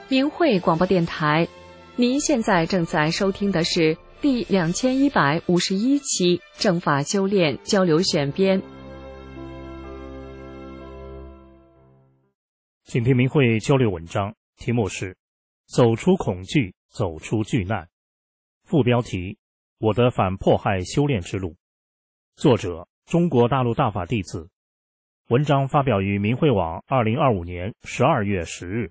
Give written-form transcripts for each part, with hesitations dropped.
明慧广播电台，您现在正在收听的是第2151期正法修炼交流选编。 请听明慧交流文章，题目是走出恐惧，走出巨难。副标题：我的反迫害修炼之路。作者：中国大陆大法弟子。文章发表于明慧网2025年12月10日。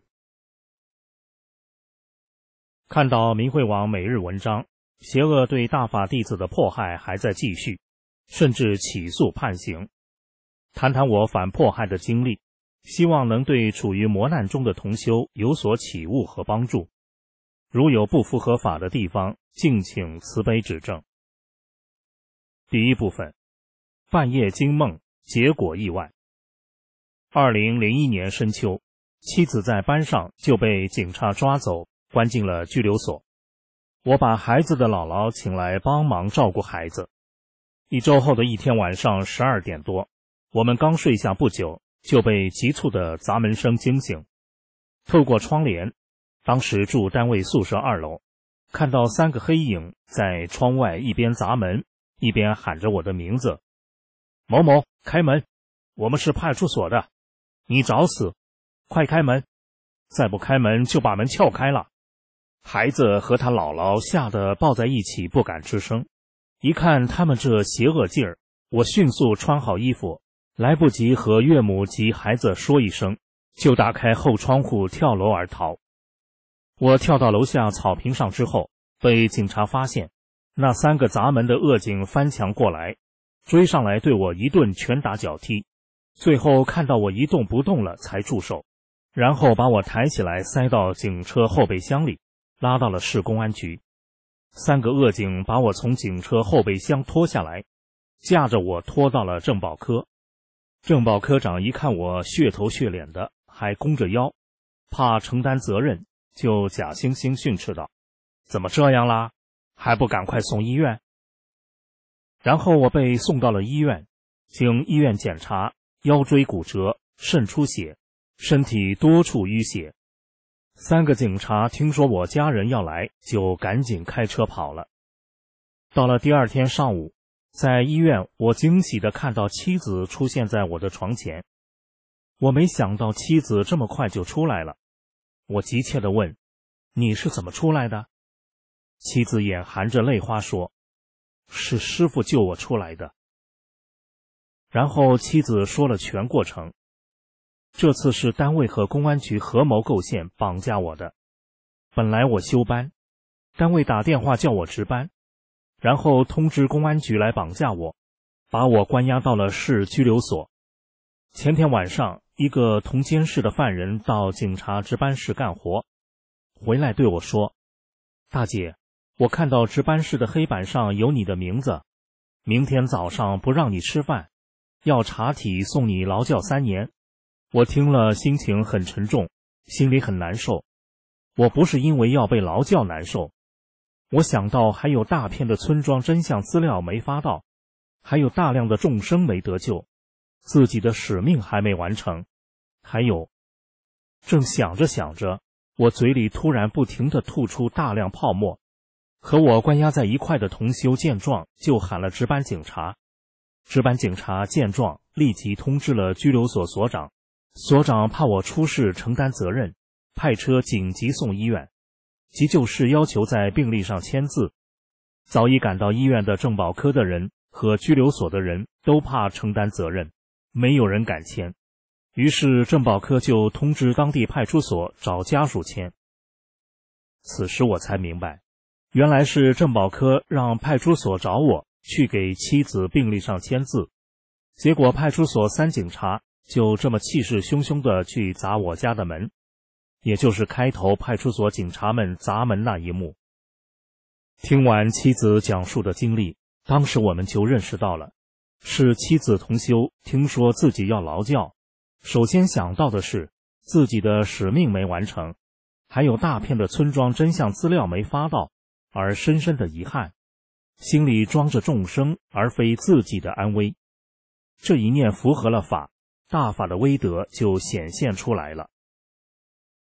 看到明慧网每日文章，邪恶对大法弟子的迫害还在继续，甚至起诉判刑。谈谈我反迫害的经历，希望能对处于磨难中的同修有所启悟和帮助。如有不符合法的地方，敬请慈悲指正。第一部分：半夜惊梦，结果意外。2001年深秋，妻子在班上就被警察抓走，关进了拘留所。我把孩子的姥姥请来帮忙照顾孩子。1周后的一天晚上12点多，我们刚睡下不久，就被急促的砸门声惊醒。透过窗帘，当时住单位宿舍2楼，看到3个黑影在窗外一边砸门，一边喊着我的名字：某某，开门，我们是派出所的，你找死，快开门，再不开门就把门撬开了。孩子和他姥姥吓得抱在一起不敢吱声。一看他们这邪恶劲儿，我迅速穿好衣服，来不及和岳母及孩子说一声，就打开后窗户跳楼而逃。我跳到楼下草坪上之后，被警察发现，那3个砸门的恶警翻墙过来，追上来对我一顿拳打脚踢，最后看到我一动不动了才住手，然后把我抬起来塞到警车后备箱里，拉到了市公安局。3个恶警把我从警车后备箱拖下来，架着我拖到了政保科。政保科长一看我血头血脸的，还弓着腰，怕承担责任，就假惺惺训斥道：怎么这样啦？还不赶快送医院？然后我被送到了医院，经医院检查，腰椎骨折，肾出血，身体多处淤血。3个警察听说我家人要来，就赶紧开车跑了。到了第2天上午，在医院，我惊喜地看到妻子出现在我的床前。我没想到妻子这么快就出来了。我急切地问：你是怎么出来的？妻子眼含着泪花说：是师父救我出来的。然后妻子说了全过程。这次是单位和公安局合谋构陷绑架我的。本来我休班，单位打电话叫我值班，然后通知公安局来绑架我，把我关押到了市拘留所。前天晚上，一个同监室的犯人到警察值班室干活，回来对我说：大姐，我看到值班室的黑板上有你的名字，明天早上不让你吃饭，要查体送你劳教3年。我听了心情很沉重，心里很难受。我不是因为要被劳教难受，我想到还有大片的村庄真相资料没发到，还有大量的众生没得救，自己的使命还没完成，还有……正想着想着，我嘴里突然不停地吐出大量泡沫。和我关押在一块的同修见状，就喊了值班警察。值班警察见状，立即通知了拘留所所长。所长怕我出事承担责任，派车紧急送医院。急救室要求在病历上签字。早已赶到医院的政保科的人和拘留所的人都怕承担责任，没有人敢签。于是政保科就通知当地派出所找家属签。此时我才明白，原来是政保科让派出所找我去给妻子病历上签字，结果派出所3警察就这么气势汹汹地去砸我家的门，也就是开头派出所警察们砸门那一幕。听完妻子讲述的经历，当时我们就认识到了，是妻子同修听说自己要劳教，首先想到的是自己的使命没完成，还有大片的村庄真相资料没发到，而深深的遗憾，心里装着众生而非自己的安危。这一念符合了法，大法的威德就显现出来了。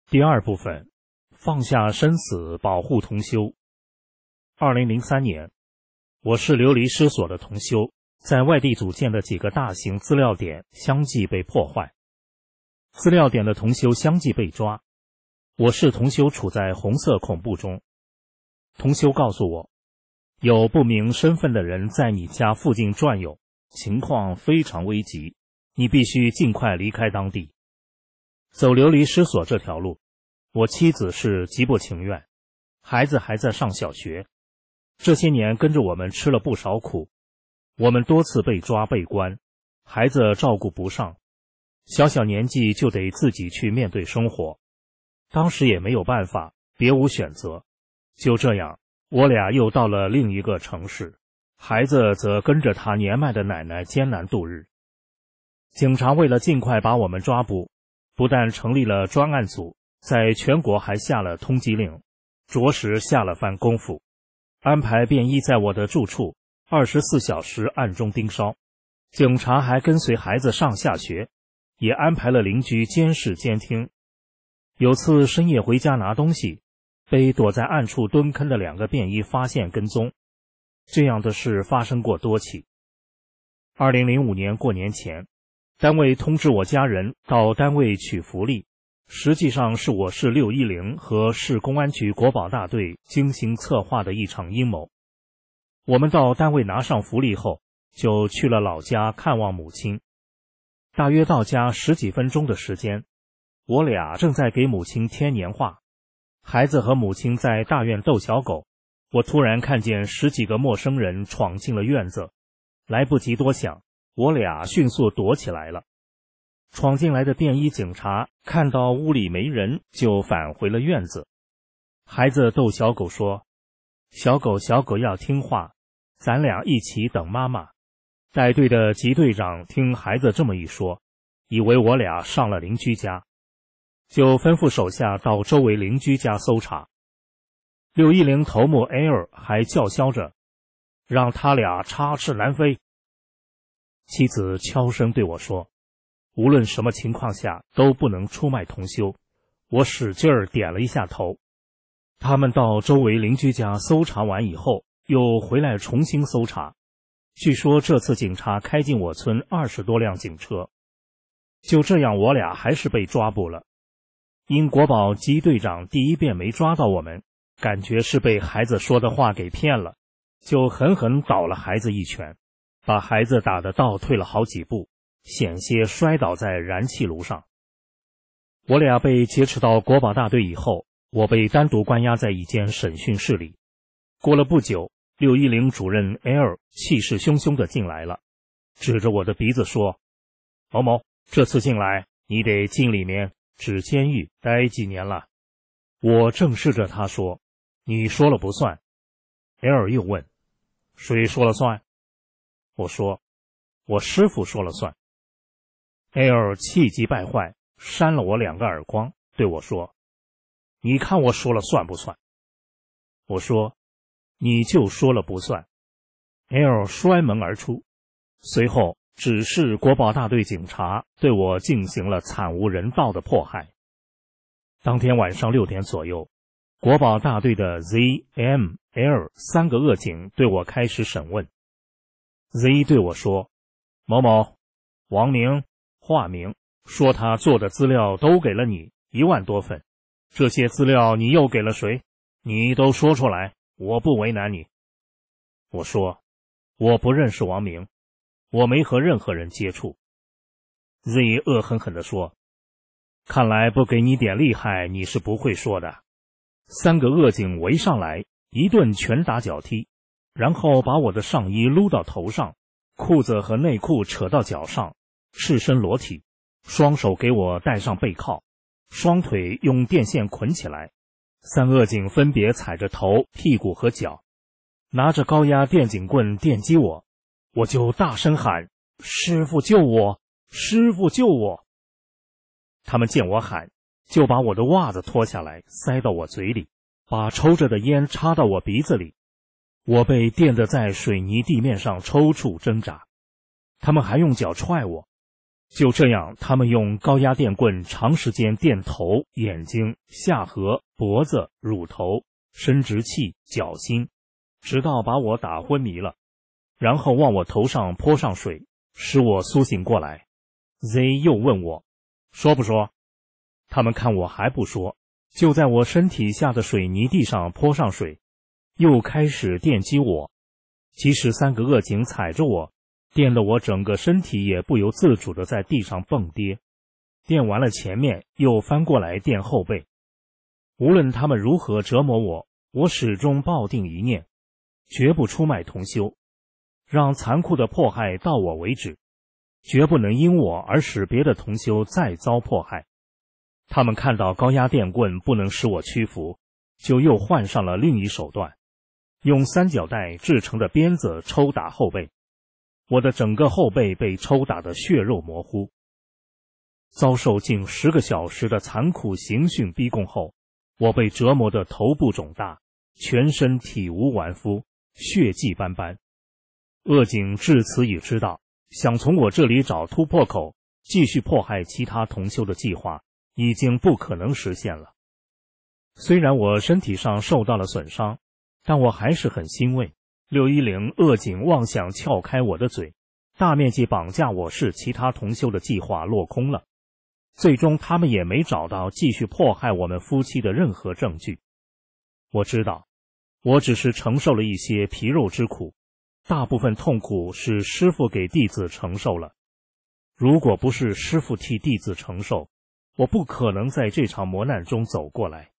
第二部分，放下生死，保护同修。2003年，我市流离失所的同修在外地组建的几个大型资料点相继被破坏，资料点的同修相继被抓，我市同修处在红色恐怖中。同修告诉我，有不明身份的人在你家附近转悠，情况非常危急，你必须尽快离开当地。走流离失所这条路，我妻子是极不情愿，孩子还在上小学，这些年跟着我们吃了不少苦，我们多次被抓被关，孩子照顾不上，小小年纪就得自己去面对生活，当时也没有办法，别无选择。就这样，我俩又到了另一个城市，孩子则跟着他年迈的奶奶艰难度日。警察为了尽快把我们抓捕，不但成立了专案组，在全国还下了通缉令，着实下了番功夫，安排便衣在我的住处24小时暗中盯梢。警察还跟随孩子上下学，也安排了邻居监视监听。有次深夜回家拿东西，被躲在暗处蹲坑的2个便衣发现跟踪，这样的事发生过多起。2005年过年前，单位通知我家人到单位取福利，实际上是我市610和市公安局国保大队精心策划的一场阴谋。我们到单位拿上福利后，就去了老家看望母亲。大约到家10几分钟的时间，我俩正在给母亲添年画，孩子和母亲在大院逗小狗，我突然看见10几个陌生人闯进了院子，来不及多想，我俩迅速躲起来了。闯进来的便衣警察看到屋里没人，就返回了院子。孩子逗小狗说，小狗要听话，咱俩一起等妈妈。带队的吉队长听孩子这么一说，以为我俩上了邻居家，就吩咐手下到周围邻居家搜查。610头目 L 还叫嚣着，让他俩插翅难飞。妻子悄声对我说，无论什么情况下都不能出卖同修。我使劲儿点了一下头。他们到周围邻居家搜查完以后，又回来重新搜查。据说这次警察开进我村20多辆警车。就这样，我俩还是被抓捕了。因国保吉队长第一遍没抓到我们，感觉是被孩子说的话给骗了，就狠狠倒了孩子一拳，把孩子打得倒退了好几步，险些摔倒在燃气炉上。我俩被劫持到国保大队以后，我被单独关押在一间审讯室里。过了不久，610主任 L 气势汹汹地进来了，指着我的鼻子说，某某，这次进来你得进里面指监狱待几年了。我正视着他说，你说了不算。L 又问，谁说了算？我说，我师父说了算。L 气急败坏，扇了我2个耳光，对我说，你看我说了算不算？我说，你就说了不算。L 摔门而出，随后指示国保大队警察对我进行了惨无人道的迫害。当天晚上6点左右，国保大队的 Z、M、L 3个恶警对我开始审问。Z 对我说，某某，王明，化名，说他做的资料都给了你1万多份，这些资料你又给了谁？你都说出来，我不为难你。我说，我不认识王明，我没和任何人接触。Z 恶狠狠地说，看来不给你点厉害你是不会说的。3个恶警围上来，一顿拳打脚踢，然后把我的上衣撸到头上，裤子和内裤扯到脚上，赤身裸体，双手给我戴上背铐，双腿用电线捆起来。3恶警分别踩着头、屁股和脚，拿着高压电警棍电击我，我就大声喊，师父救我，师父救我。他们见我喊，就把我的袜子脱下来塞到我嘴里，把抽着的烟插到我鼻子里。我被电得在水泥地面上抽搐挣扎，他们还用脚踹我。 就这样，他们用高压电棍长时间电头、眼睛、下颌、脖子、乳头、生殖器、脚心，直到把我打昏迷了，然后往我头上泼上水，使我苏醒过来。Z 又问我，说不说？他们看我还不说，就在我身体下的水泥地上泼上水，又开始电击我。即使3个恶警踩着我，电得我整个身体也不由自主地在地上蹦跌，电完了前面又翻过来电后背。无论他们如何折磨我，我始终抱定一念，绝不出卖同修，让残酷的迫害到我为止，绝不能因我而使别的同修再遭迫害。他们看到高压电棍不能使我屈服，就又换上了另一手段，用三角带制成的鞭子抽打后背。我的整个后背被抽打得血肉模糊。遭受近10个小时的残酷刑讯逼供后，我被折磨得头部肿大，全身体无完肤，血迹斑斑。恶警至此已知道，想从我这里找突破口，继续迫害其他同修的计划已经不可能实现了。虽然我身体上受到了损伤，但我还是很欣慰。610恶警妄想撬开我的嘴，大面积绑架我是其他同修的计划落空了。最终他们也没找到继续迫害我们夫妻的任何证据。我知道，我只是承受了一些皮肉之苦，大部分痛苦是师父给弟子承受了。如果不是师父替弟子承受，我不可能在这场磨难中走过来。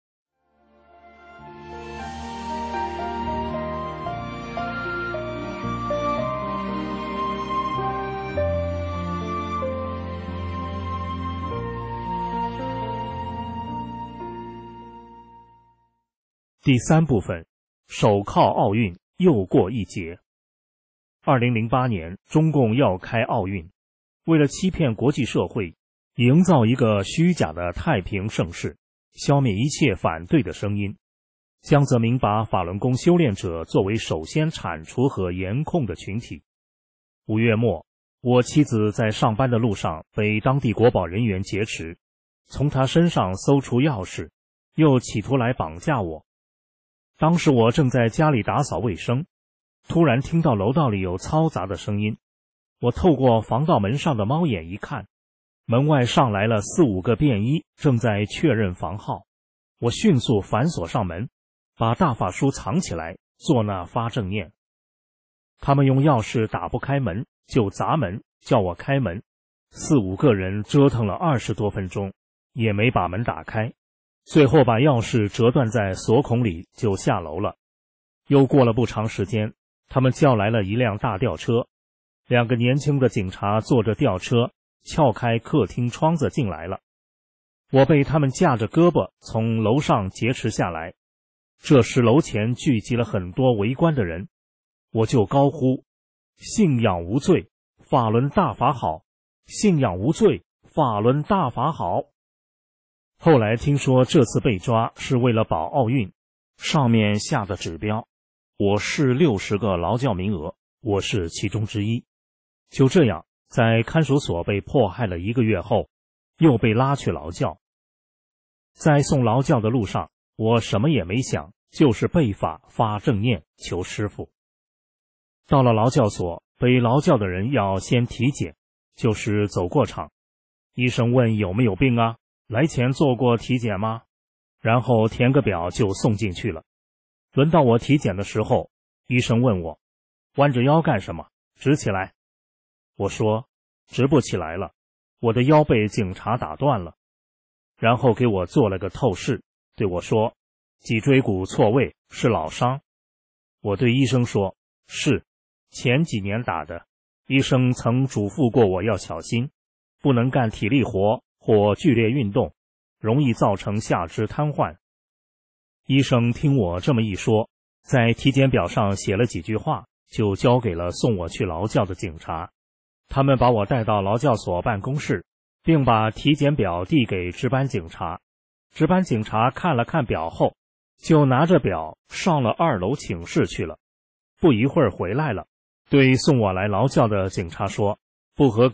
第3部分，手铐奥运又过一节。2008年，中共要开奥运，为了欺骗国际社会，营造一个虚假的太平盛世，消灭一切反对的声音，江泽民把法轮功修炼者作为首先铲除和严控的群体。5月末，我妻子在上班的路上被当地国保人员劫持，从她身上搜出钥匙，又企图来绑架我。当时我正在家里打扫卫生，突然听到楼道里有嘈杂的声音。我透过防盗门上的猫眼一看，门外上来了4、5个便衣，正在确认房号。我迅速反锁上门，把大法书藏起来，坐那发正念。他们用钥匙打不开门，就砸门，叫我开门。4、5个人折腾了20多分钟，也没把门打开。最后把钥匙折断在锁孔里，就下楼了。又过了不长时间，他们叫来了一辆大吊车，2个年轻的警察坐着吊车撬开客厅窗子进来了。我被他们架着胳膊从楼上劫持下来。这时楼前聚集了很多围观的人，我就高呼：信仰无罪，法轮大法好！信仰无罪，法轮大法好！后来听说这次被抓是为了保奥运，上面下的指标，我是60个劳教名额，我是其中之一。就这样，在看守所被迫害了1个月后，又被拉去劳教。在送劳教的路上，我什么也没想，就是背法发正念求师父。到了劳教所，被劳教的人要先体检，就是走过场。医生问有没有病啊？来前做过体检吗？然后填个表就送进去了。轮到我体检的时候，医生问我，弯着腰干什么？直起来。我说，直不起来了，我的腰被警察打断了。然后给我做了个透视，对我说，脊椎骨错位，是老伤。我对医生说，是，前几年打的。医生曾嘱咐过我要小心，不能干体力活或剧烈运动，容易造成下肢瘫痪。医生听我这么一说，在体检表上写了几句话，就交给了送我去劳教的警察。他们把我带到劳教所办公室，并把体检表递给值班警察。值班警察看了看表后，就拿着表上了2楼寝室去了。不一会儿回来了，对送我来劳教的警察说，不合格，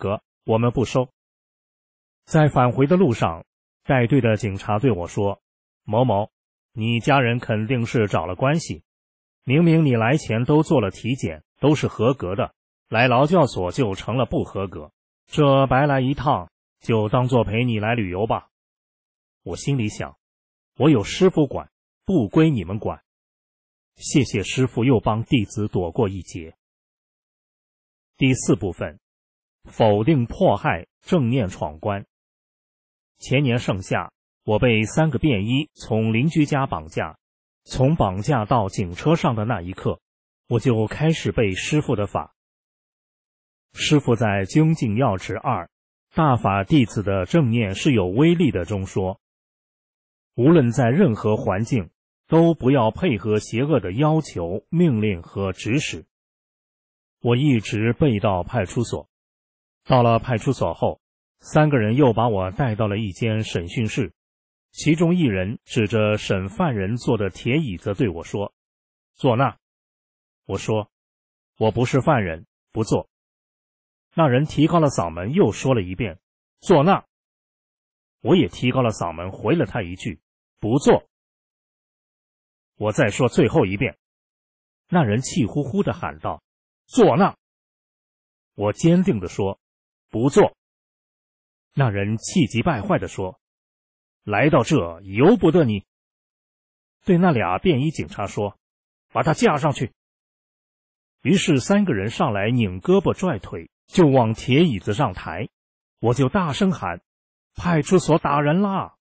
我们不收。在返回的路上，带队的警察对我说：某某，你家人肯定是找了关系，明明你来前都做了体检，都是合格的，来劳教所就成了不合格，这白来一趟，就当作陪你来旅游吧。我心里想，我有师傅管，不归你们管。谢谢师傅又帮弟子躲过一劫。第4部分，否定迫害，正面闯关。前年盛夏，我被3个便衣从邻居家绑架，从绑架到警车上的那一刻，我就开始背师父的法。师父在《精进要旨2大法弟子的正念是有威力的中说，无论在任何环境，都不要配合邪恶的要求、命令和指使。我一直背到派出所，到了派出所后，3个人又把我带到了一间审讯室，其中一人指着审犯人坐的铁椅子对我说：坐那。我说：我不是犯人，不坐。那人提高了嗓门又说了一遍：坐那。我也提高了嗓门回了他一句：不坐。我再说最后一遍。那人气呼呼地喊道：坐那。我坚定地说：不坐。那人气急败坏地说：来到这由不得你。对那俩便衣警察说：把他架上去。于是3个人上来拧胳膊拽腿，就往铁椅子上抬。我就大声喊：派出所打人啦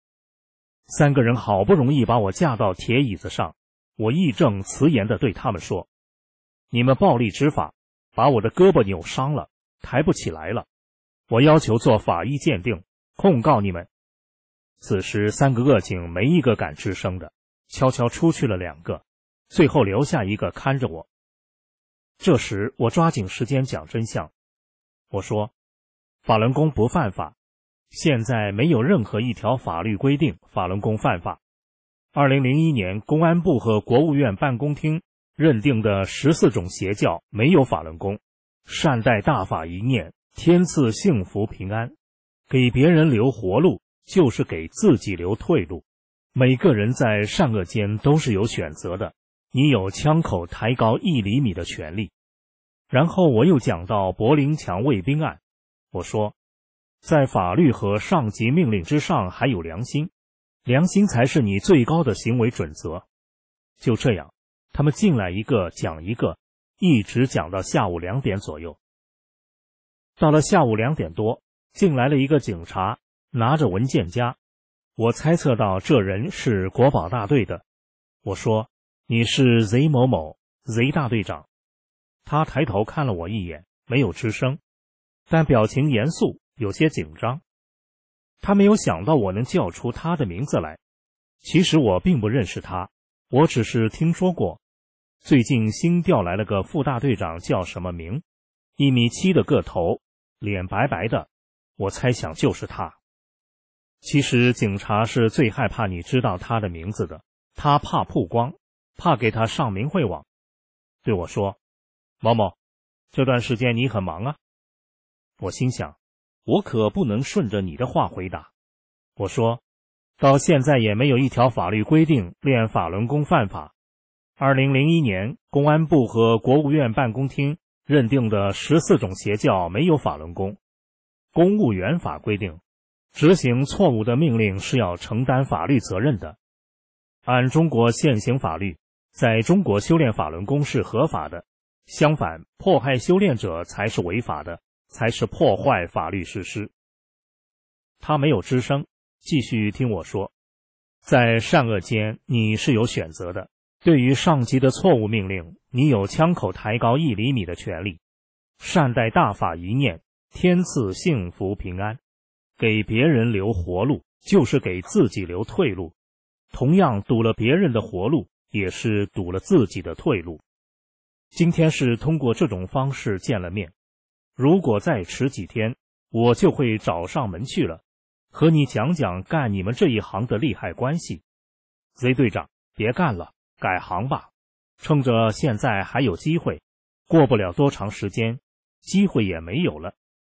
！3个人好不容易把我架到铁椅子上，我义正辞严地对他们说：你们暴力执法，把我的胳膊扭伤了，抬不起来了，我要求做法医鉴定，控告你们。此时3个恶警没一个敢吱声的，悄悄出去了2个，最后留下1个看着我。这时我抓紧时间讲真相，我说：法轮功不犯法，现在没有任何一条法律规定法轮功犯法。2001年公安部和国务院办公厅认定的14种邪教没有法轮功，善待大法一念，天赐幸福平安，给别人留活路，就是给自己留退路。每个人在善恶间都是有选择的，你有枪口抬高1厘米的权利。然后我又讲到柏林墙卫兵案，我说，在法律和上级命令之上还有良心，良心才是你最高的行为准则。就这样，他们进来一个讲一个，一直讲到下午2点左右。到了下午2点多，进来了一个警察，拿着文件夹。我猜测到这人是国保大队的。我说，你是 Z 某某 Z 大队长。他抬头看了我一眼，没有吱声，但表情严肃，有些紧张。他没有想到我能叫出他的名字来。其实我并不认识他，我只是听说过，最近新调来了个副大队长，叫什么名，1.7米的个头，脸白白的，我猜想就是他。其实警察是最害怕你知道他的名字的，他怕曝光，怕给他上明慧网。对我说，某某，这段时间你很忙啊。我心想，我可不能顺着你的话回答。我说，到现在也没有一条法律规定练法轮功犯法。2001年公安部和国务院办公厅认定的14种邪教没有法轮功。公务员法规定，执行错误的命令是要承担法律责任的。按中国现行法律，在中国修炼法轮功是合法的，相反，迫害修炼者才是违法的，才是破坏法律实施。他没有吱声，继续听我说，在善恶间你是有选择的，对于上级的错误命令，你有枪口抬高1厘米的权利。善待大法一念，天赐幸福平安，给别人留活路，就是给自己留退路。同样堵了别人的活路，也是堵了自己的退路。今天是通过这种方式见了面，如果再迟几天，我就会找上门去了，和你讲讲干你们这一行的利害关系。Z 队长，别干了，改行吧，趁着现在还有机会，过不了多长时间，机会也没有了。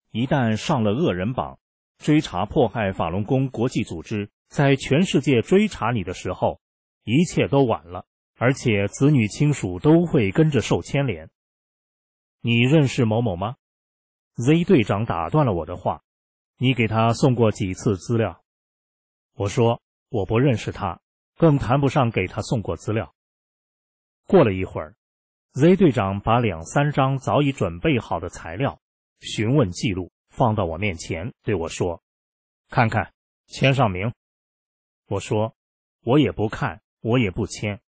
一旦上了恶人榜，追查迫害法轮功国际组织在全世界追查你的时候，一切都晚了，而且子女亲属都会跟着受牵连。你认识某某吗？ Z 队长打断了我的话，你给他送过几次资料？我说我不认识他，更谈不上给他送过资料。过了一会儿， Z 队长把2-3张早已准备好的材料询问记录放到我面前，对我说，看看，签上名。我说我也不看，我也不签。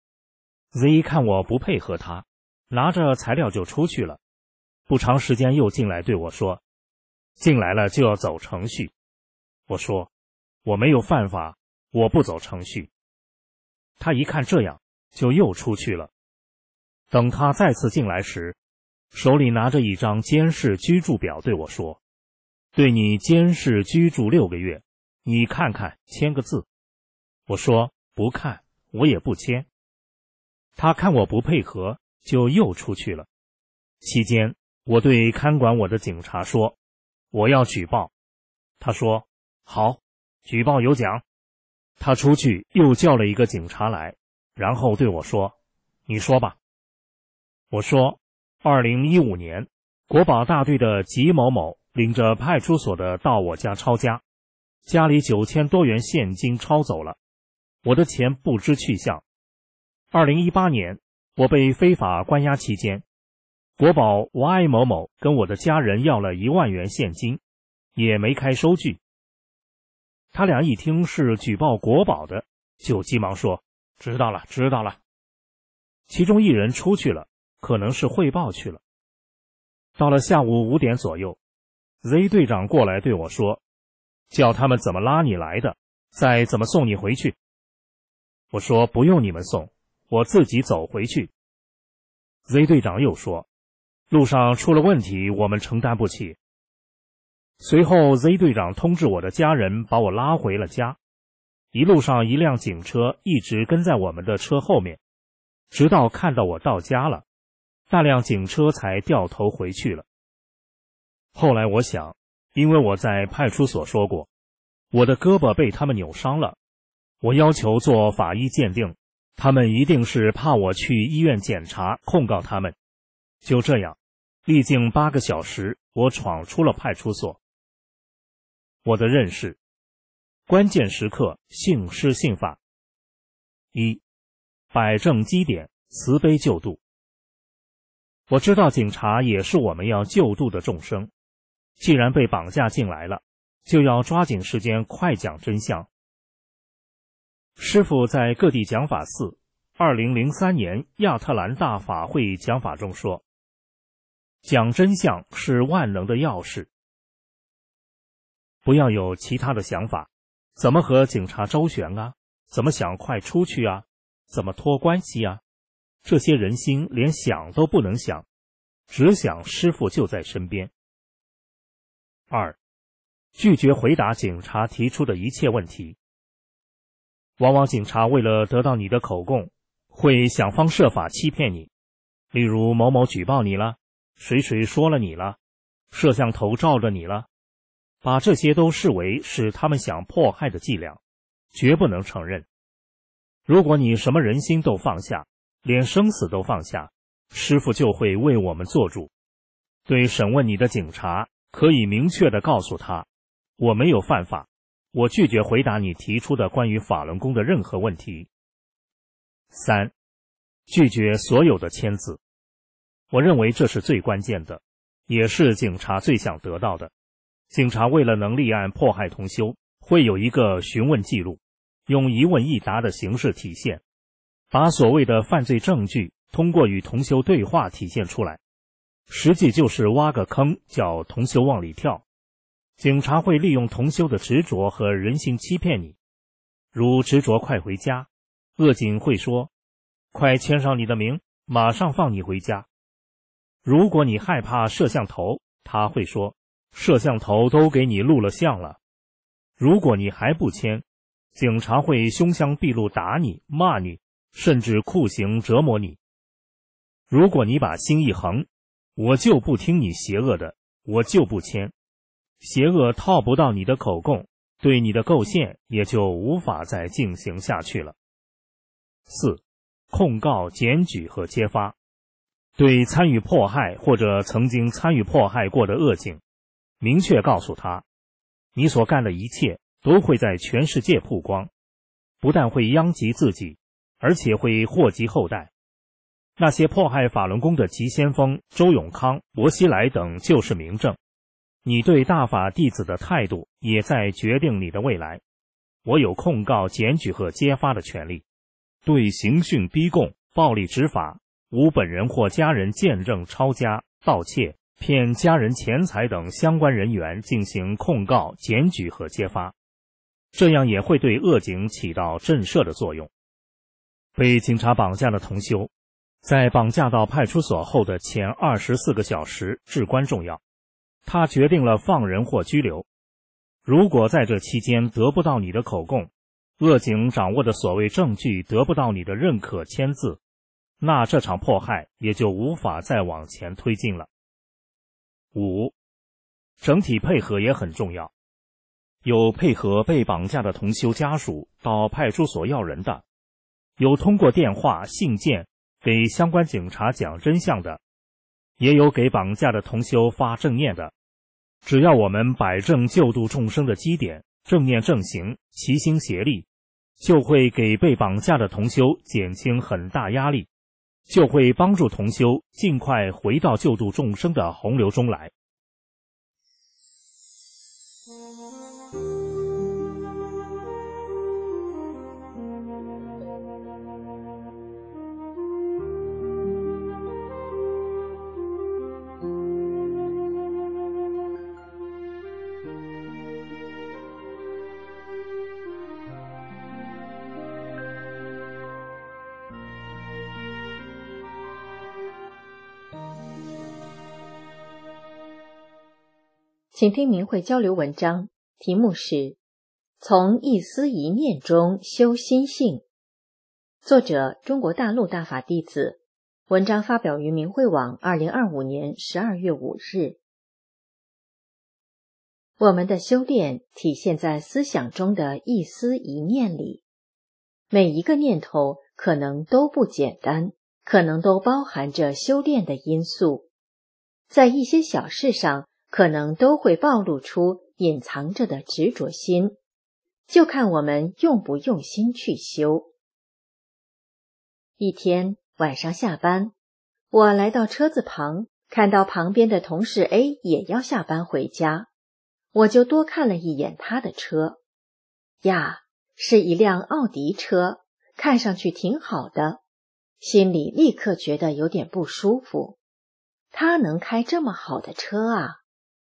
Z 看我不配合他，拿着材料就出去了。不长时间又进来对我说，进来了就要走程序。我说我没有犯法，我不走程序。他一看这样，就又出去了。等他再次进来时，手里拿着一张监视居住表对我说，对你监视居住6个月，你看看，签个字。我说不看，我也不签。他看我不配合，就又出去了。期间我对看管我的警察说，我要举报。他说好，举报有奖。他出去又叫了一个警察来，然后对我说，你说吧。我说2015年国保大队的吉某某领着派出所的到我家抄家，家里9000多元现金抄走了，我的钱不知去向。2018年我被非法关押期间，国保 Y 某某跟我的家人要了1万元现金，也没开收据。他俩一听是举报国保的，就急忙说，知道了，知道了。其中一人出去了，可能是汇报去了。到了下午5点左右， Z 队长过来对我说，叫他们怎么拉你来的，再怎么送你回去。我说不用你们送，我自己走回去。 Z 队长又说，路上出了问题，我们承担不起。随后 Z 队长通知我的家人把我拉回了家，一路上一辆警车一直跟在我们的车后面，直到看到我到家了，那辆警车才掉头回去了。后来我想，因为我在派出所说过，我的胳膊被他们扭伤了，我要求做法医鉴定，他们一定是怕我去医院检查控告他们。就这样，历经8个小时，我闯出了派出所。我的认识：关键时刻信师信法。1. 摆正基点，慈悲救度。我知道警察也是我们要救度的众生，既然被绑架进来了，就要抓紧时间快讲真相。师父在各地讲法寺2003年亚特兰大法会讲法中说，讲真相是万能的钥匙。不要有其他的想法，怎么和警察周旋啊？怎么想快出去啊？怎么托关系啊？这些人心连想都不能想，只想师父就在身边。2. 拒绝回答警察提出的一切问题。往往警察为了得到你的口供，会想方设法欺骗你，例如某某举报你了，谁谁说了你了，摄像头照着你了，把这些都视为是他们想迫害的伎俩，绝不能承认。如果你什么人心都放下，连生死都放下，师父就会为我们做主。对审问你的警察，可以明确地告诉他，我没有犯法，我拒绝回答你提出的关于法轮功的任何问题。3. 拒绝所有的签字。我认为这是最关键的，也是警察最想得到的。警察为了能立案迫害同修，会有一个询问记录，用一问一答的形式体现，把所谓的犯罪证据通过与同修对话体现出来，实际就是挖个坑叫同修往里跳。警察会利用同修的执着和人性欺骗你，如执着快回家，恶警会说，快签上你的名，马上放你回家。如果你害怕摄像头，他会说，摄像头都给你录了像了。如果你还不签，警察会凶相毕露打你，骂你，甚至酷刑折磨你。如果你把心一横，我就不听你邪恶的， 我就不签。邪恶套不到你的口供，对你的构陷也就无法再进行下去了。4. 控告、检举和揭发。对参与迫害或者曾经参与迫害过的恶警，明确告诉他，你所干的一切都会在全世界曝光，不但会殃及自己，而且会祸及后代。那些迫害法轮功的急先锋周永康、薄熙来等就是明证。你对大法弟子的态度也在决定你的未来。我有控告、检举和揭发的权利。对刑讯逼供、暴力执法、无本人或家人见证抄家、盗窃、骗家人钱财等相关人员进行控告、检举和揭发，这样也会对恶警起到震慑的作用。被警察绑架的同修，在绑架到派出所后的前24个小时至关重要，他决定了放人或拘留。如果在这期间得不到你的口供，恶警掌握的所谓证据得不到你的认可签字，那这场迫害也就无法再往前推进了。5. 整体配合也很重要。有配合被绑架的同修家属到派出所要人的，有通过电话、信件给相关警察讲真相的，也有给绑架的同修发正念的。只要我们摆正救度众生的基点，正念正行，齐心协力，就会给被绑架的同修减轻很大压力，就会帮助同修尽快回到救度众生的洪流中来。 请听明慧交流文章，题目是从一思一念中修心性，作者中国大陆大法弟子，文章发表于明慧网2025年12月5日。我们的修炼体现在思想中的一思一念里，每一个念头可能都不简单，可能都包含着修炼的因素，在一些小事上可能都会暴露出隐藏着的执着心，就看我们用不用心去修。一天晚上下班，我来到车子旁，看到旁边的同事 A 也要下班回家，我就多看了一眼他的车。呀，是一辆奥迪车，看上去挺好的，心里立刻觉得有点不舒服。他能开这么好的车啊！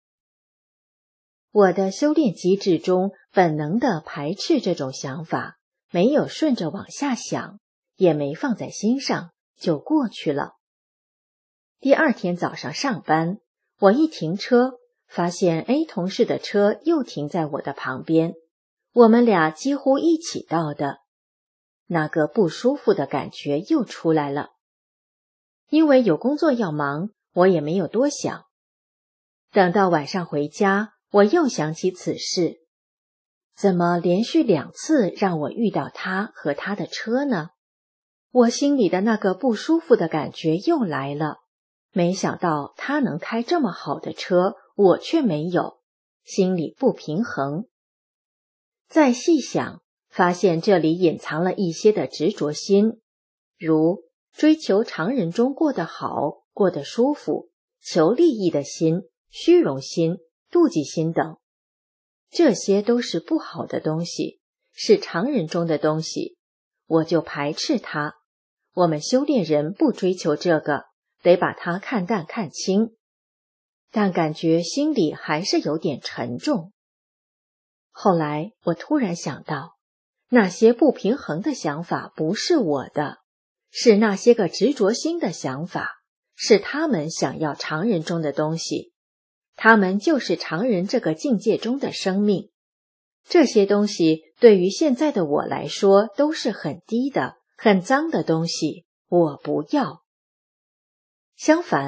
我的修炼机制中本能地排斥这种想法，没有顺着往下想，也没放在心上，就过去了。第二天早上上班，我一停车，发现 A 同事的车又停在我的旁边，我们俩几乎一起到的，那个不舒服的感觉又出来了。因为有工作要忙，我也没有多想。等到晚上回家，我又想起此事，怎么连续2次让我遇到他和他的车呢？我心里的那个不舒服的感觉又来了，没想到他能开这么好的车，我却没有，心里不平衡。再细想，发现这里隐藏了一些的执着心，如追求常人中过得好、过得舒服、求利益的心、虚荣心、妒忌心等，这些都是不好的东西，是常人中的东西，我就排斥它。我们修炼人不追求这个，得把它看淡看清，但感觉心里还是有点沉重。后来我突然想到，那些不平衡的想法不是我的，是那些个执着心的想法，是他们想要常人中的东西，他们就是常人这个境界中的生命。这些东西对于现在的我来说都是很低的、很脏的东西，我不要。相反，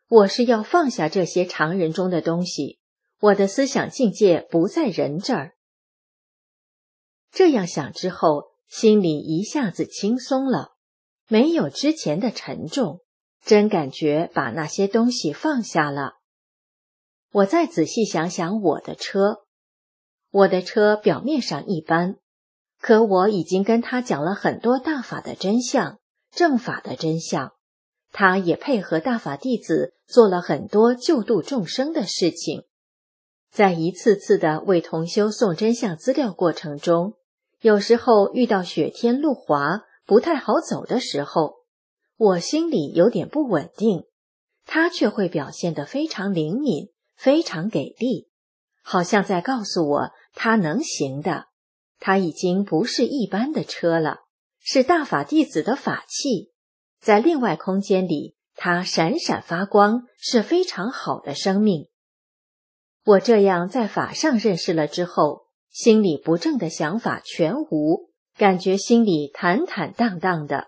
我是要放下这些常人中的东西，我的思想境界不在人这儿。这样想之后，心里一下子轻松了，没有之前的沉重，真感觉把那些东西放下了。我再仔细想想我的车表面上一般，可我已经跟他讲了很多大法的真相，正法的真相，他也配合大法弟子做了很多救度众生的事情。在一次次的为同修送真相资料过程中，有时候遇到雪天路滑不太好走的时候，我心里有点不稳定，他却会表现得非常灵敏，非常给力，好像在告诉我他能行的，他已经不是一般的车了，是大法弟子的法器，在另外空间里他闪闪发光，是非常好的生命。我这样在法上认识了之后，心里不正的想法全无，感觉心里坦坦荡荡的。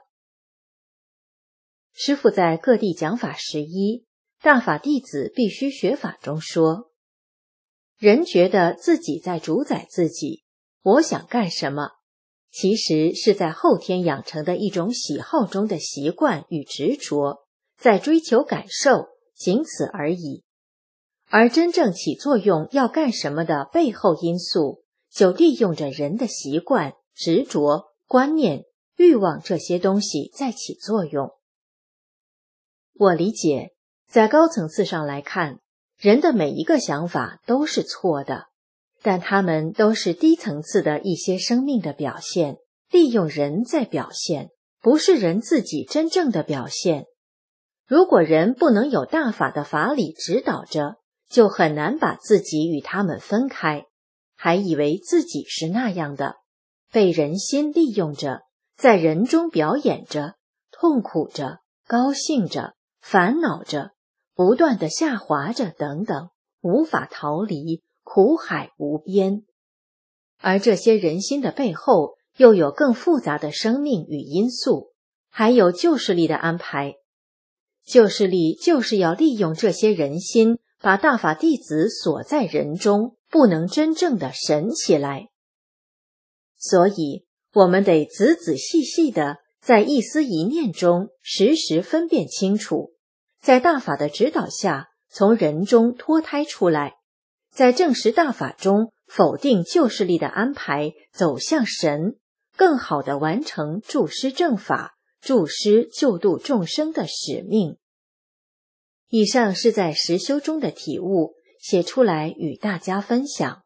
师父在各地讲法11，大法弟子必须学法中说，人觉得自己在主宰自己，我想干什么，其实是在后天养成的一种喜好中的习惯与执着，在追求感受，仅此而已。而真正起作用要干什么的背后因素，就利用着人的习惯、执着、观念、欲望这些东西在起作用。我理解，在高层次上来看，人的每一个想法都是错的，但它们都是低层次的一些生命的表现，利用人在表现，不是人自己真正的表现。如果人不能有大法的法理指导着，就很难把自己与他们分开，还以为自己是那样的，被人心利用着，在人中表演着，痛苦着，高兴着，烦恼着，不断地下滑着等等，无法逃离，苦海无边。而这些人心的背后，又有更复杂的生命与因素，还有救世力的安排。救世力就是要利用这些人心，把大法弟子锁在人中，不能真正的神起来。所以我们得仔仔细细的在一思一念中时时分辨清楚，在大法的指导下从人中脱胎出来，在正实大法中否定救世力的安排，走向神，更好地完成助师正法、助师救度众生的使命。以上是在实修中的体悟，写出来与大家分享。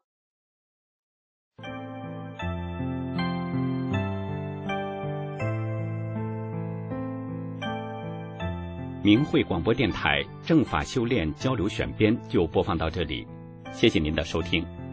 明慧广播电台正法修炼交流选编就播放到这里，谢谢您的收听。